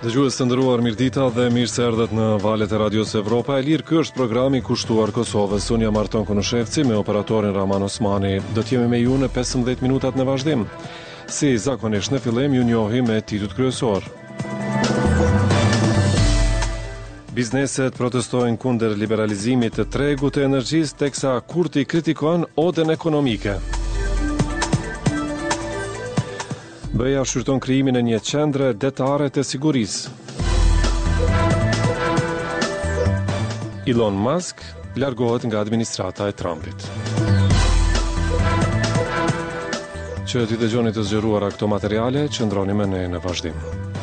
Dëgjues të nderuar, mirëdita dhe mirë se erdhët në valët e Radios Evropa e Lirë. Ky është programi kushtuar Kosovës. Unë jam Arton Konushevci me operatorin Raman Osmani. Do të jemi me ju në 15 minutat në vazhdim. Si zakonisht në fillim ju njohim me titut kryesor. Bizneset protestojnë kundër liberalizimit të tregut të energjisë, teksa Kurti kritikon odën ekonomike. BE-ja shqyrton krijimin e një qendre detare të sigurisë. Elon Musk largohet nga administrata e Trumpit. Që t'i dëgjoni të zgjeruara këto materiale, qëndroni me ne në vazhdim.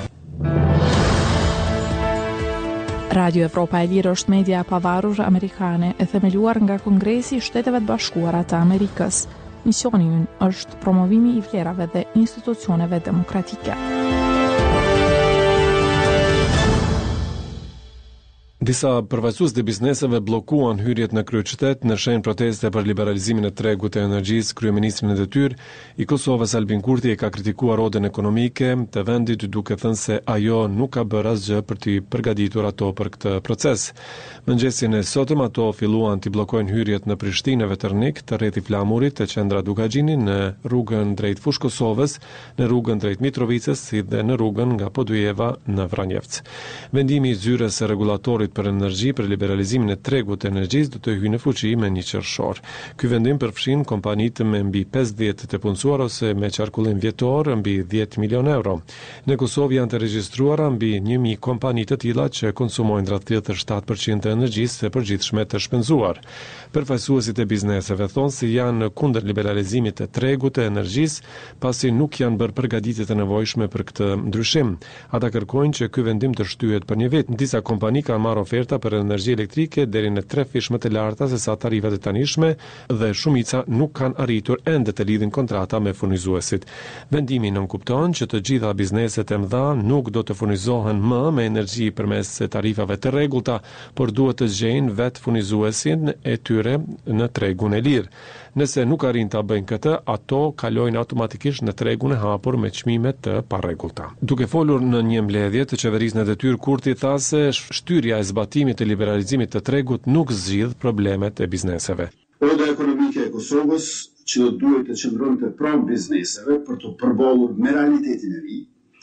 Radio Evropa e Lirë është media e pavarur amerikane e themeluar nga Kongresi i Shteteve të Bashkuara të Amerikës. Misioni ynë është promovimi i vlerave dhe institucioneve demokratike. Disa përfaqësues të bizneseve bllokuan hyrjet në kryeqytet në shenjë proteste për liberalizimin e tregut të energjisë. Kryeministri në detyrë i Kosovës Albin Kurti e ka kritikuar rodën ekonomike të vendit, duke thënë se ajo nuk ka bërë asgjë për të përgatitur ato për këtë proces. Mëngjesin e sotëm ato filluan të bllokojnë hyrjet në Prishtinë, Veternik, të rreth i Flamurit, të qendra Dukagjini, në rrugën drejt Fushë Kosovës, në rrugën drejt Mitrovicës, si dhe në rrugën nga Podujeva në Vranjevc. Vendimi i zyrës së rregullatorit për energji për liberalizimin e tregut të energjisë do të hyjë në fuqi me 1 qershor. Ky vendim përfshin kompanitë me mbi 50 të punësuar ose me qarkullim vjetor mbi 10 milion euro. Në Kosovë janë të regjistruara mbi 1000 kompani të tilla që konsumojnë rreth 37% të energjisë së përgjithshme të shpenzuar. Përfaqësuesit e bizneseve thonë se janë kundër liberalizimit të tregut të energjisë, pasi nuk janë bërë përgatitjet e nevojshme për këtë ndryshim. Ata kërkojnë që ky vendim të shtyhet për 1 vit. Disa kompani kanë marrë oferta për energji elektrike deri në 3 fish më të larta se sa tarifat e tanishme dhe shumica nuk kanë arritur ende të lidhin kontrata me furnizuesit. Vendimi nënkupton që të gjitha bizneset e mëdha nuk do të furnizohen më me energji përmes tarifave të rregullta, por duhet të gjejnë vetë furnizuesin e tyre në tregun e lirë. Nëse nuk arrin ta bëjnë këtë, ato kalojnë automatikisht në tregun e hapur me çmime të parregullta. Duke folur në një mbledhje të qeverisë në detyrë, Kurti tha se shtyrja e zbatimit të liberalizimit të tregut nuk zgjidh problemet e bizneseve. Oda ekonomike e Kosovës që duhet të qëndronte pranë bizneseve për të përballur me realitetin e ri,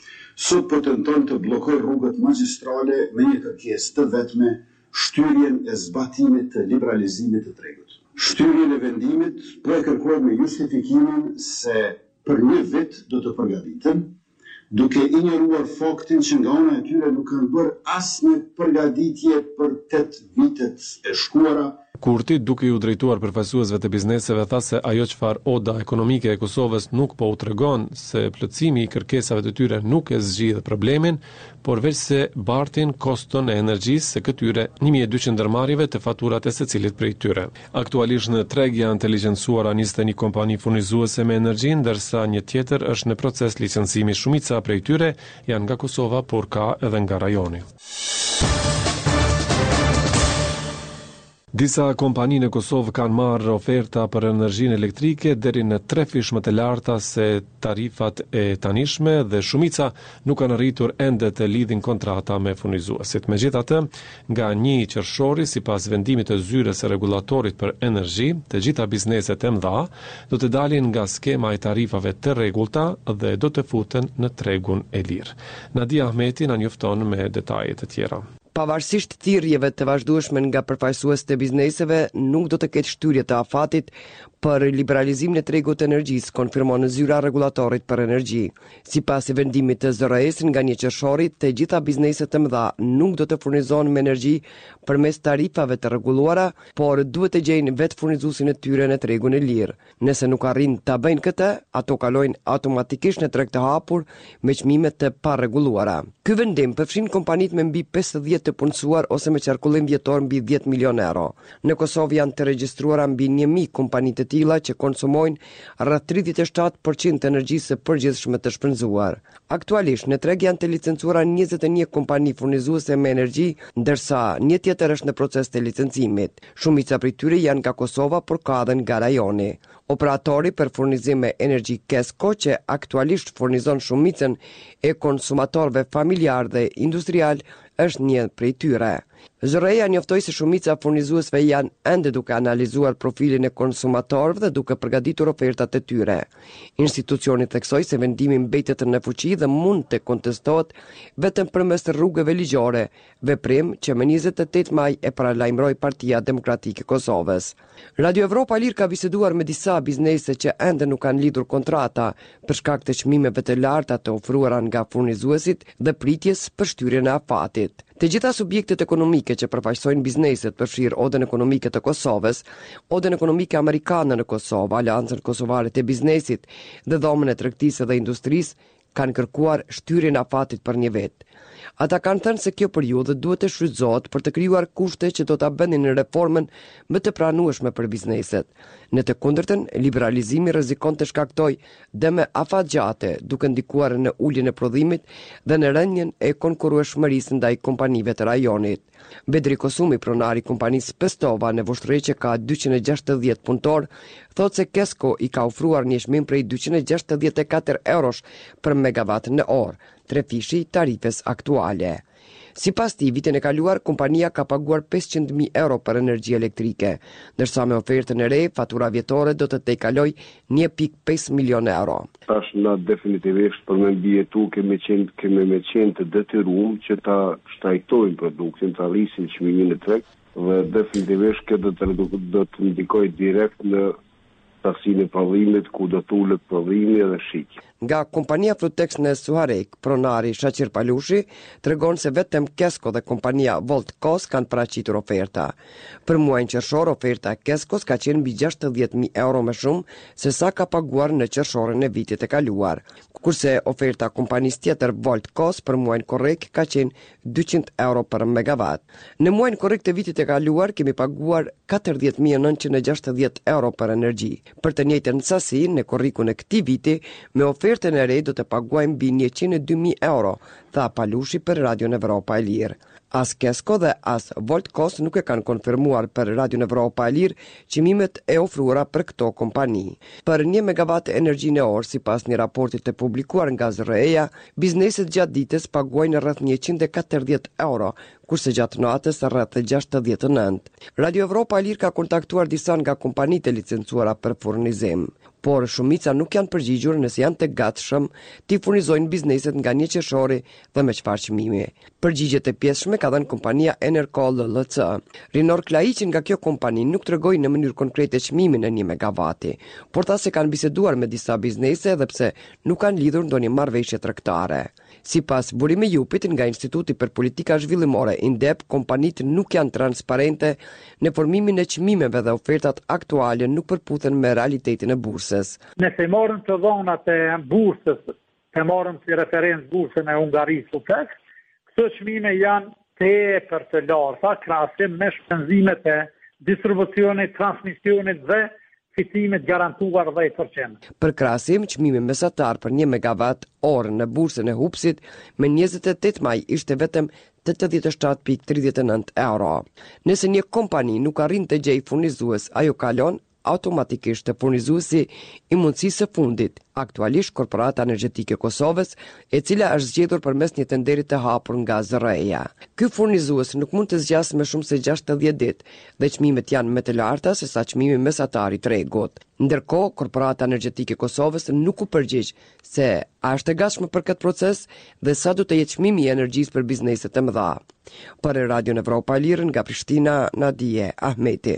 sot po tenton të bllokojë rrugët magjistrale me një kërkesë të vetme, shtyrjen e zbatimit të liberalizimit të tregut. Shtyrjen e vendimit po e kërkojnë me justifikimin se për 1 vit do të përgatiten, duke injoruar faktin që nga ana e tyre nuk kanë bërë asnjë përgatitje për 8 vitet e shkuara. Kurti, duke u drejtuar përfaqësuesve të bizneseve, tha se ajo çfarë oda ekonomike e Kosovës nuk po u tregon se plotësimi i kërkesave të tyre nuk e zgjidh problemin, por veç se bartin koston e energjisë së këtyre 1200 ndërmarrjeve të faturat e secilit prej tyre. Aktualisht në treg janë të licencuara 21 kompani furnizuese me energji, ndërsa një tjetër është në proces licencimi. Shumica prej tyre janë nga Kosova, por ka edhe nga rajoni. Disa kompani në Kosovë kanë marrë oferta për energjinë elektrike deri në 3 fish më të larta se tarifat e tanishme dhe shumica nuk kanë arritur ende të lidhin kontrata me furnizuesit. Megjithatë, nga 1 qershori, sipas vendimit të zyrës së rregullatorit për energji, të gjitha bizneset e mëdha do të dalin nga skema e tarifave të rregullta dhe do të futen në tregun e lirë. Nadia Ahmeti na njofton me detajet e tjera. Pavarësisht thirrjeve të vazhdueshme nga përfaqësuesit e bizneseve, nuk do të ketë shtyrie të afatit për liberalizimin e tregut të energjisë, konfirmon zyra rregullatorit për energji. Sipas vendimit të ZRS, nga 1 qershori, të gjitha bizneset e mëdha nuk do të furnizohen me energji përmes tarifave të rregulluara, por duhet të gjejnë vetë furnizuesin e tyre në tregun e lirë. Nëse nuk arrin ta bëjnë këtë, ato kalojnë automatikisht në treg të hapur me çmime të parregulluara. Ky vendim përfshin kompanitë me mbi 50 të punësuar ose me qarkullim vjetor mbi 10 milion euro. Në Kosovë janë të regjistruara mbi 1000 kompani të tilla që konsumojnë rreth 37% të energjisë së përgjithshme të shpenzuar. Aktualisht në treg janë të licencuara 21 kompani furnizuese me energji, ndërsa një tjetër është në proces të licencimit. Shumica prej tyre janë nga Kosova, por ka edhe nga rajoni. Operatori për furnizim me energji Kesko, që aktualisht furnizon shumicën e konsumatorëve familjar dhe industrial, është një prej tyre. ZREA njoftoi se shumica furnizuesve janë ende duke analizuar profilin e konsumatorëve dhe duke përgatitur ofertat e tyre. Institucioni theksoi se vendimi mbetet në fuqi dhe mund të kontestohet vetëm përmes rrugëve ligjore, veprim që më 28 maj e paralajmëroi Partia Demokratike e Kosovës. Radio Evropa Lir ka biseduar me disa biznese që ende nuk kanë lidhur kontrata për shkak të çmimeve të larta të ofruara nga furnizuesit dhe pritjes për shtyrjen e afatit. Të gjitha subjektet ekonomike që përfaqësojnë bizneset përfshirë Odën Ekonomike të Kosovës, Odën Ekonomike Amerikane në Kosovë, Aleancën Kosovare të Biznesit dhe Dhomën e Tregtisë dhe Industrisë, kanë kërkuar shtyrjen e afatit për një vit. Ata kanë thënë se kjo periudhë duhet të shfrytëzohet për të krijuar kushte që do ta bënin në reformën më të pranueshme për bizneset. Në të kundërtën, liberalizimi rrezikon të shkaktojë dëme afatgjate, duke ndikuar në uljen e prodhimit dhe në rënien e konkurrueshmërisë ndaj kompanive të rajonit. Bedri Kosumi, pronari i kompanisë Pestova në Vushtrri që ka 260 punëtor, thotë se Kesko i ka ofruar një çmim prej 264 eurosh për megawatt në orë, trefishi tarifes aktuale. Sipas tij, vitin e kaluar, kompania ka paguar 500.000 euro për energji elektrike, ndërsa me ofertën e re, fatura vjetore do të tejkaloj 1.5 milion euro. Tash na definitivisht për me mbijetu kemi qenë të detyruar që ta shtrajtojmë produktin, ta rrisim çmimin e treg dhe definitivisht kjo do të ndikojë direkt në taksinë e prodhimit, ku do të ulet prodhimi dhe shitja. Nga kompania Flutex në Suharek, pronari Shaqir Palushi tregon se vetëm Kesko dhe kompania Volt Kos kanë paraqitur oferta. Për muajin qershor, oferta e Keskos ka qenë mbi 60.000 euro më shumë se sa ka paguar në qershorin e vitit të kaluar, kurse oferta kompanisë tjetër Volt Kos për muajin korrekt ka qenë 200 euro për megawatt. Në muajin korrekt të vitit të kaluar kemi paguar 40.960 euro për energji. Për të njëjtën sasi, në korrikun e këtij viti, me ofertën e re do të paguajmë mbi 102.000 euro, tha Palushi për Radion Evropa e Lirë. As Kesko dhe as Volt Kos nuk e kanë konfirmuar për Radion Evropa e Lirë çmimet e ofruara për këto kompani. Për 1 megawatt energji në orë, sipas një raporti të publikuar nga ZREA, bizneset gjatë ditës paguajnë rreth 140 euro, kurse gjatë natës rreth 69. Radio Evropa e Lirë ka kontaktuar disa nga kompanitë e licencuara për furnizim, por shumica nuk janë përgjigjur nëse janë të gatshëm t'i furnizojnë bizneset nga 1 qershori dhe me çfarë çmimi. Përgjigjet e pjesshme ka dhënë kompania Enercol LC. Rinor Klaiqi nga kjo kompani nuk tregoi në mënyrë konkrete çmimin e 1 megavati, por tha se kanë biseduar me disa biznese edhe pse nuk kanë lidhur ndonjë marrëveshje tregtare. Sipas burimit Jupit nga Instituti për Politika Zhvillimore INDEP, kompanitë nuk janë transparente në formimin e çmimeve dhe ofertat aktuale nuk përputhen me realitetin e bursës. Nëse marrëm të dhënat e bursës, të marrëm si referencë bursën e Hungarisë Flutex, këto çmime janë tepër të larta krahasim me shpenzimet e distribucionit, transmisionit dhe fitimet garantuar 10%. Për krahasim, çmimi mesatar për 1 megawatt orë në bursën e Hupsit me 28 maj ishte vetëm 87.39 euro. Nëse një kompani nuk arrin të gjejë furnizues, ajo kalon automatikisht të furnizuesi i mundësisë së fundit, aktualisht Korporata Energjetike e Kosovës, e cila është zgjedhur përmes një tenderi të hapur nga ZREA. Ky furnizues nuk mund të zgjasë më shumë se 60 ditë dhe çmimet janë më të larta se sa çmimi mesatar i tregut. Ndërkohë, Korporata Energjetike e Kosovës nuk u përgjigj se a është e gatshme për këtë proces dhe sa do të jetë çmimi i energjisë për bizneset e mëdha. Për Radion Evropa e Lirë nga Prishtina, Nadije Ahmeti.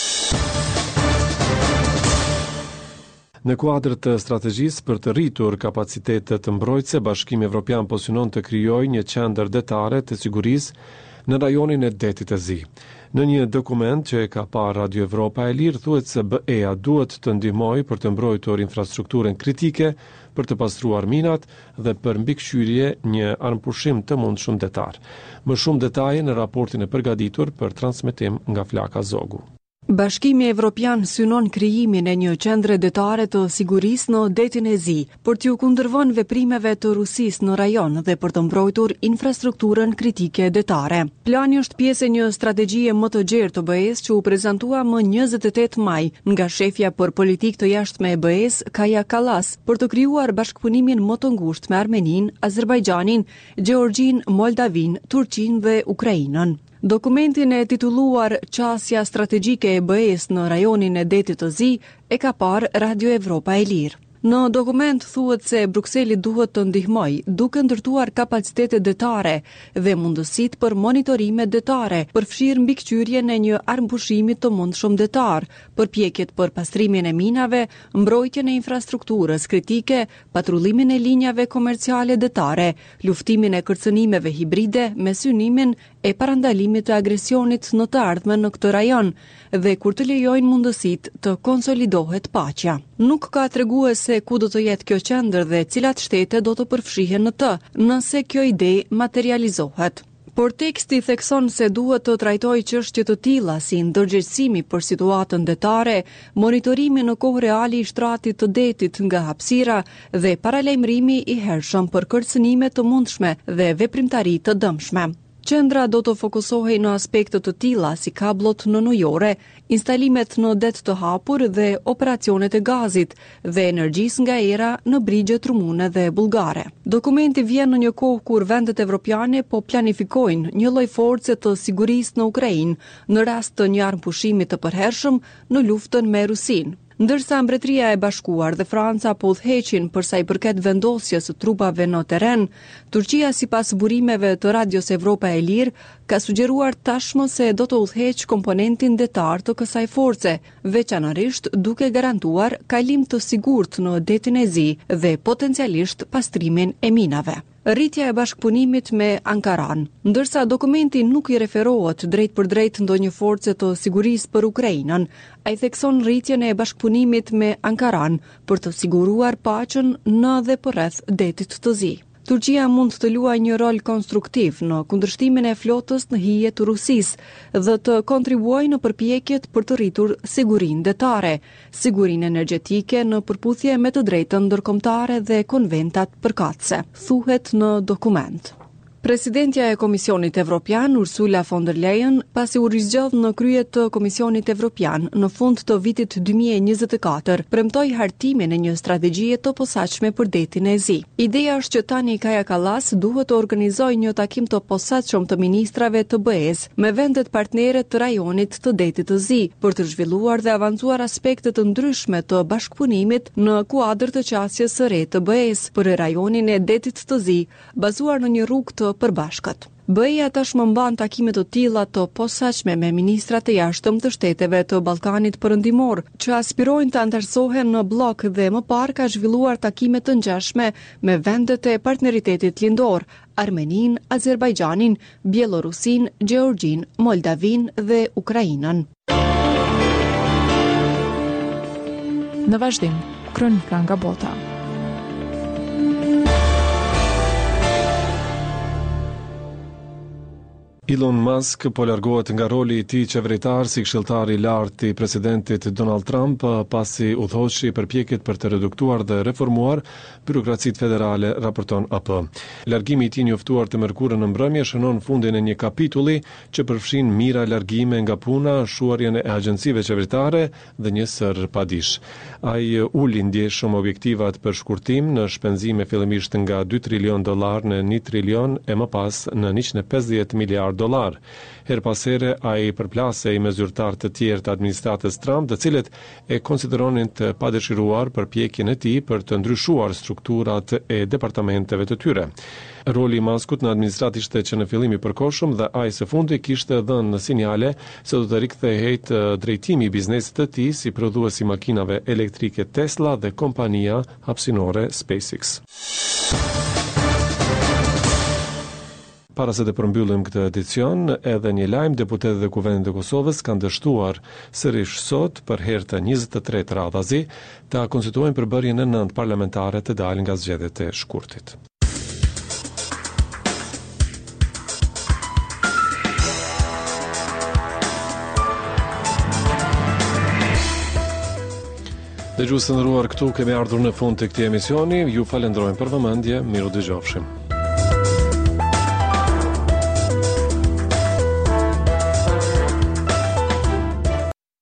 Në kuadër të strategjisë për të rritur kapacitetet mbrojtëse, Bashkimi Evropian po synon të krijojë një qendër detare të sigurisë në rajonin e Detit të Zi. Në një dokument që e ka parë Radio Evropa e Lirë, thuhet se BE-a duhet të ndihmojë për të mbrojtur infrastrukturën kritike, për të pastruar minat dhe për mbikëqyrje një armëpushim të mundshëm detar. Më shumë detaje në raportin e përgatitur për transmetim nga Flaka Zogu. Bashkimi Evropian synon krijimin e një qendre detare të sigurisë në detin e Zi, për t'ju kundërvënë veprimeve të Rusisë në rajon dhe për të mbrojtur infrastrukturën kritike detare. Plani është pjesë e një strategjie më të gjerë të BE-s që u prezantua më 28 maj nga shefja për politikë të jashtme e BE-s, Kaja Kallas, për të krijuar bashkëpunimin më të ngushtë me Armeninë, Azerbajxhanin, Gjeorgjinë, Moldavinë, Turqinë dhe Ukrainën. Dokumentin e titulluar Qasja strategjike e BE-s në rajonin e detit të Zi e ka parë Radio Evropa e Lirë. Në dokument thuhet se Brukseli duhet të ndihmojë duke ndërtuar kapacitete detare dhe mundësitë për monitorime detare, përfshirë mbikëqyrjen e një armëpushimi të mundshëm detar, përpjekjet për pastrimin e minave, mbrojtjen e infrastrukturës kritike, patrullimin e linjave komerciale detare, luftimin e kërcënimeve hibride me synimin e parandalimit të agresionit në të ardhmen në këtë rajon dhe kur të lejojnë mundësitë të konsolidohet paqja. Nuk ka tregues se ku do të jetë kjo qendër dhe cilat shtete do të përfshihen në të, nëse kjo ide materializohet. Por teksti thekson se duhet të trajtojë çështje të tilla si ndërgjegjësimi për situatën detare, monitorimi në kohë reale i shtratit të detit nga hapësira dhe paralajmërimi i hershëm për kërcënime të mundshme dhe veprimtari të dëmshme. Qendra do të fokusohej në aspekte të tilla si kablot në ujore, instalimet në det të hapur dhe operacionet e gazit dhe energjisë nga era në brigjet rumune dhe bullgare. Dokumenti vjen në një kohë kur vendet evropiane po planifikojnë një lloj force të sigurisë në Ukrainë në rast të një armëpushimi të përhershëm në luftën me Rusinë. Ndërsa Mbretëria e Bashkuar dhe Franca po udhëheqin për sa i përket vendosjes së trupave në terren, Turqia sipas burimeve të Radios Evropa e Lirë ka sugjeruar tashmë se do të udhëheqë komponentin detar të kësaj force, veçanërisht duke garantuar kalim të sigurt në detin e Zi dhe potencialisht pastrimin e minave. Rritja e bashkëpunimit me Ankaran. Ndërsa dokumenti nuk i referohet drejt për drejt ndonjë force të sigurisë për Ukrainën, ai thekson rritjen e bashkëpunimit me Ankaran për të siguruar paqen në dhe përreth detit të Zi. Turqia mund të luajë një rol konstruktiv në kundërshtimin e flotës në hije të Rusisë dhe të kontribuojë në përpjekjet për të rritur sigurinë detare, sigurinë energjetike në përputhje me të drejtën ndërkombëtare dhe konventat përkatëse, thuhet në dokument. Presidentja e Komisionit Evropian, Ursula von der Leyen, pasi u rizgjodh në krye të Komisionit Evropian në fund të vitit 2024, premtoi hartimin e një strategjie të posaçme për detin e Zi. Ideja është që tani Kaja Kallas duhet të organizojë një takim të posaçëm të ministrave të BE-s me vendet partnere të rajonit të detit të Zi për të zhvilluar dhe avancuar aspekte të ndryshme të bashkëpunimit në kuadër të qasjes së re të BE-s për rajonin e detit të Zi, bazuar në një rrugë të përbashkët. BE-ja tashmë mban takime të tilla të posaçme me ministrat e jashtëm të shteteve të Ballkanit Perëndimor, që aspirojnë të antarësohen në blok dhe më parë ka zhvilluar takime të ngjashme me vendet e partneritetit lindor, Armeninë, Azerbajxhanin, Bielorusinë, Gjeorgjinë, Moldavinë dhe Ukrainën. Në vazhdim, kronika nga bota. Elon Musk po largohet nga roli i tij qeveritar si këshilltar i lartë i presidentit Donald Trump pasi udhëhoqi përpjekjet për të reduktuar dhe reformuar byrokracitë federale, raporton AP. Largimi i tij njoftuar të mërkurën në mbrëmje shënon fundin e një kapitulli që përfshin mira largime nga puna, shuarjen e agjencive qeveritare dhe një sër padish. Ai uli ndjeshëm objektivat për shkurtim në shpenzime fillimisht nga $2 trilion në $1 trilion e më pas në $150 miliard. Her pas here ai përplasej me zyrtar të tjerë të administratës Trump, të cilët e konsideronin të padëshiruar përpjekjen e tij për të ndryshuar strukturat e departamenteve të tyre. Roli i Muskut në administratë ishte që në fillim i përkohshëm dhe ai së fundi kishte dhënë sinjale se do të rikthehej drejtimi i biznesit të tij si prodhuesi makinave elektrike Tesla dhe kompania hapësinore SpaceX. Para se të përmbyllim këtë edicion, edhe një lajm, deputetët e Kuvendit të Kosovës kanë dështuar sërish sot për herë të 23 radhazi ta konstituojnë përbërjen e 9 parlamentare të dalin nga zgjedhjet e shkurtit. Dëgjues të nderuar, këtu kemi ardhur në fund të këtij emisioni. Ju falenderojmë për vëmendje. Miru dëgjofshim.